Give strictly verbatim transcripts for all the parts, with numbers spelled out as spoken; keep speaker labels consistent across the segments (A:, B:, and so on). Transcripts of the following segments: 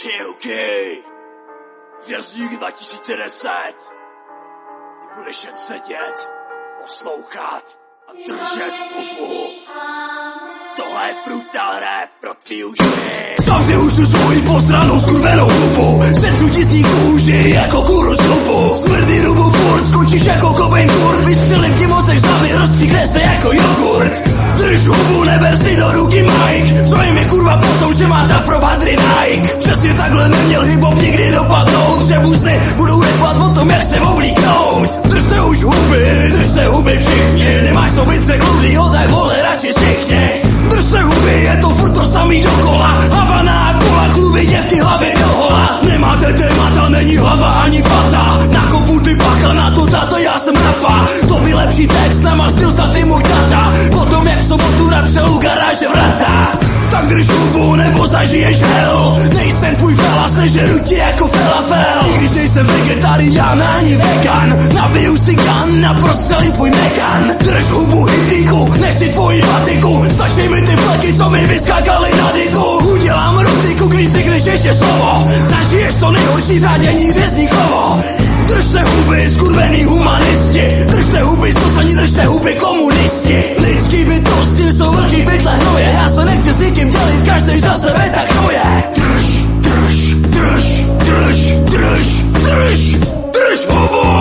A: OK, OK. Řezník dva tisíce deset. Ty budeš jen sedět, poslouchat a držet hubu. Tohle je brutal rap pro tvý uši. Zavři už tu svoji posranou skurvenou hubu. Setřu ti z ní kůži jako kůru z hubu. Smrdí rubu furt, skončíš jako Cobain Kurt. Vystřelím ti mozek z hlavy, rozstříkne se jako jogurt. Drž hubu, neber si do ruky Mike. Co jim je kurva potom, že má ta pro hadry Nike. Přesně takhle neměl hip-hop nikdy dopadnout. Řebusny budou repat o tom, jak se oblíknout. Držte už huby, držte huby všichni. Nemáš sobice kludýho, tak vole radši stichni. Držte huby, je to furt to samý dokola. Havana, kola, kluby, děvky, hlavy do hola. Nemáte témata, není hlava ani pata. Na kopu ty bacha, na to tato, já jsem rapa. To by lepší text, nemá styl, snad i můj tata. Potom jak v sobotu natřel u garáže vrata. Tak drž hubu, nebo zažiješ hell. Nejsem tvůj fela, sežeru ti jako falafel. I když nejsem vegetarián ani vegan, nabiju si gun a prostřelím tvůj mekan. Drž hubu, hitlíku, nechci tvoji patiku. Stačí mi ty fleky, co mi vyskákaly na diku. Udělám rotiku, když si když ještě slovo. Zažiješ to nejhorší řádění řezníkovo. Držte huby, skurvený humanisti. Držte huby, sosaní, držte huby, komunisti. Lidský bytosti jsou velký pytle hnoje. Já se nechci s nikým dělit, každý za sebe, tak to je. Drž, drž, drž, drž, drž, drž, drž hubu.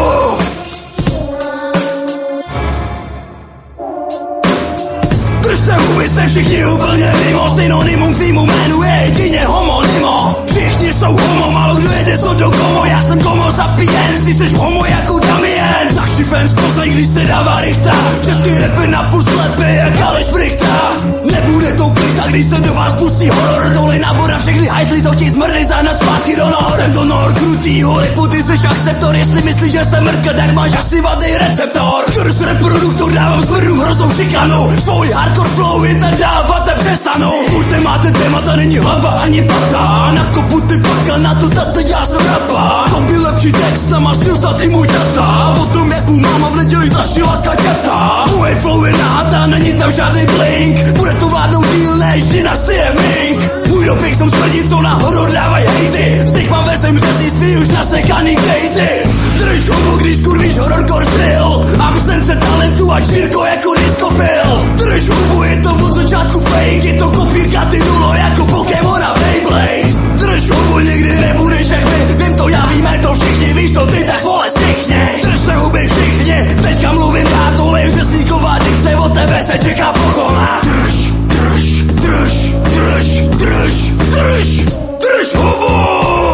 A: Držte huby, jste všichni úplně mimo. Synonymum tvýmu jménu je jedině homonymo. Všichni jsou homo, málo kdo jede so do komo. Já jsem komo sapiens, ty seš homo jako Damien. Naši fans poznají, když se dává rychta. Český rapy na půl slepy jak Aleš Brichta. Nebude to plichta, když se do vás pustí horor. Dole nábor na všechny hajzly, co ti zmrdej zahnat zpátky do nor. Jsem donor krutýho repu, ty seš akceptor. Jestli myslíš, že jsem mrtka, tak máš asi vadný receptor. Skrz reproduktor dávám smrdu hroznou šikanu. Svůj hardcore flow jen tak dávat nepřestanu. Už nemáte témata, není hlava ani pata. Na kopu ty baka, na to tata, já jsem rapa. To by lepší text, nemá styl snad i můj tata. O tom, jak mu máma v neděli zašila kaťata. Moje flow je nahata, není tam žádný blink. Bude to vládnout díl než dynastie Ming. Můj dopik jsou smrdí, co na horor dávají hejty. Z těch mám ve svém řeznictví už nasekaný kejty. Drž hubu, když kurvíš hororcore styl. Absence talentu a čírko jako discofil. Drž hubu, je to od začátku fake. Je to kopírka titulo jako Pokémon a Beyblade. Drž hubu, nikdy nebudeš jak my. Vím to, já víme to všichni, víš to ty, tak vole stichni. Drž se huby všichni, teďka mluvím já, tohle je řezníková dikce, od tebe se čeká pochona. Drž, drž, drž, drž, drž, drž, drž hubu.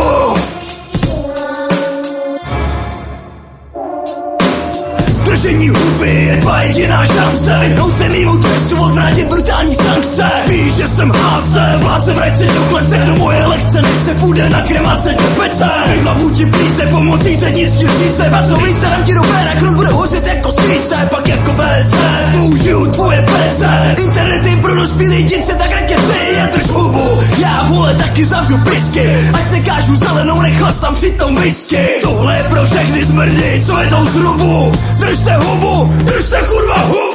A: Držení huby je tvá jediná šance. Vyhnout se mýmu trestu, odvrátit brutální sankce. Víš, že jsem hádce, vládce vrať se do klece. Kdo moje lekce nechce, půjde na kremace do pece. Vyklapu ti plíce, pomocí sednický říce. A co více, dám ti do péra, krut bude hořet jako svíce. Pak jako bé cé, použiju tvoje pece. Internet je pro dospělý dětce, tak rakeci. Já drž hubu, já vole taky zavřu pisky. Ať nekážu zelenou, nechlastám přitom whisky. Tohle je pro všechny smrdy, co jedou z rubu. Držte hubu, držte kurva hubu.